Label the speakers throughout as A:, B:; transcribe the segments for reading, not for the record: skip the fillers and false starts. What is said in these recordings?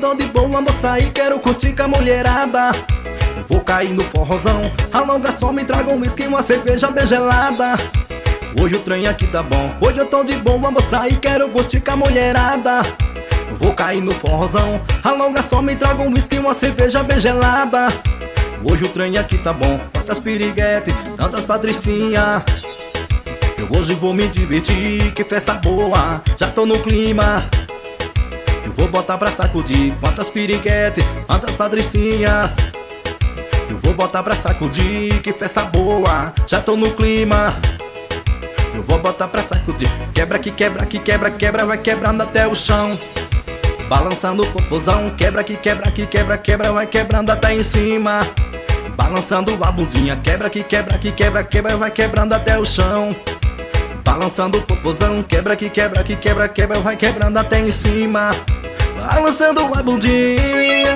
A: tô de boa, vou sair, quero curtir com a mulherada. Vou cair no forrozão, alonga só, me traga um whisky e uma cerveja bem gelada. Hoje o trem aqui tá bom, hoje eu tô de boa, vou sair, quero curtir com a mulherada. Vou cair no forrozão, alonga só, me traga um whisky e uma cerveja bem gelada. Hoje o trem aqui tá bom, quantas piriguetes, tantas patricinhas. Eu hoje vou me divertir, que festa boa, já tô no clima. Eu vou botar pra sacudir, quantas piriguetes, quantas patricinhas. Eu vou botar pra sacudir, que festa boa, já tô no clima. Eu vou botar pra sacudir, quebra que quebra, que quebra, quebra, vai quebrando até o chão. Balançando o popozão, quebra que quebra, que quebra, quebra, vai quebrando até em cima. Balançando a bundinha, quebra que quebra, que quebra, quebra, vai quebrando até o chão. Balançando o popozão, quebra que quebra, que quebra, quebra, vai quebrando até em cima. Balançando a bundinha.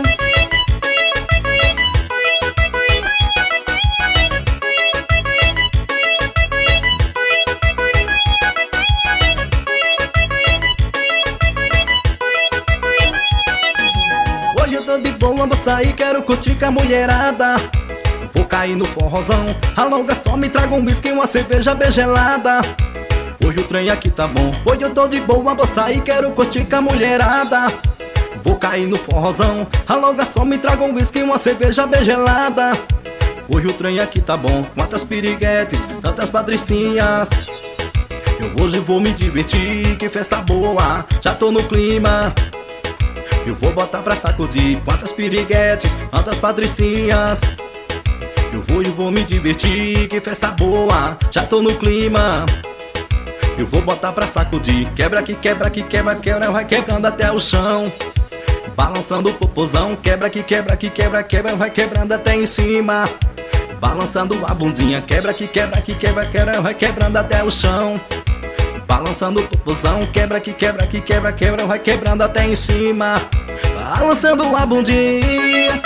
A: Hoje eu tô de boa, vou sair, quero curtir com a mulherada. Vou cair no forrozão, alonga só, me traga um whisky e uma cerveja bem gelada. Hoje o trem aqui tá bom, hoje eu tô de boa, vou sair, quero curtir com a mulherada. Vou cair no forrozão, alonga só, me traga um whisky e uma cerveja bem gelada. Hoje o trem aqui tá bom, quantas piriguetes, tantas patricinhas. Eu hoje vou me divertir, que festa boa, já tô no clima. Eu vou botar pra sacudir, quantas piriguetes, quantas patricinhas. Eu vou me divertir, que festa boa, já tô no clima. Eu vou botar pra sacudir, quebra que quebra, que quebra, quebra, vai quebrando até o chão. Balançando o popozão, quebra que quebra, que quebra, quebra, vai quebrando até em cima. Balançando a bundinha, quebra que quebra, que quebra, quebra, vai quebrando até o chão. Balançando o popozão, quebra que quebra, que quebra, quebra, vai quebrando até em cima. Balançando a bundinha.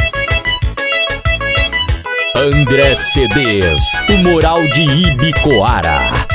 B: André CDs, o Moral de Ibicoara.